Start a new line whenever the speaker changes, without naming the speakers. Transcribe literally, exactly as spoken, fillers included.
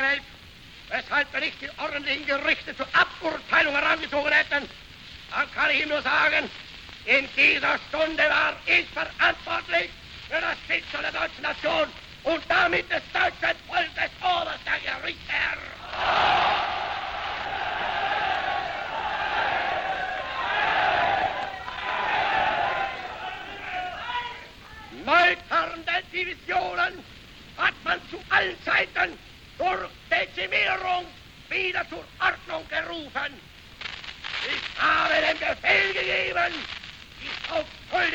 Welt, weshalb wir nicht die ordentlichen Gerichte zur Aburteilung herangezogen hätten, dann kann ich ihm nur sagen, in dieser Stunde war ich verantwortlich für das Schicksal der deutschen Nation und damit des deutschen Volkes oberster Gerichtsherr. Neuternde Divisionen hat man zu allen Zeiten durch Dezimierung wieder zur Ordnung gerufen. Ich habe den Befehl gegeben, die Hauptschuldigen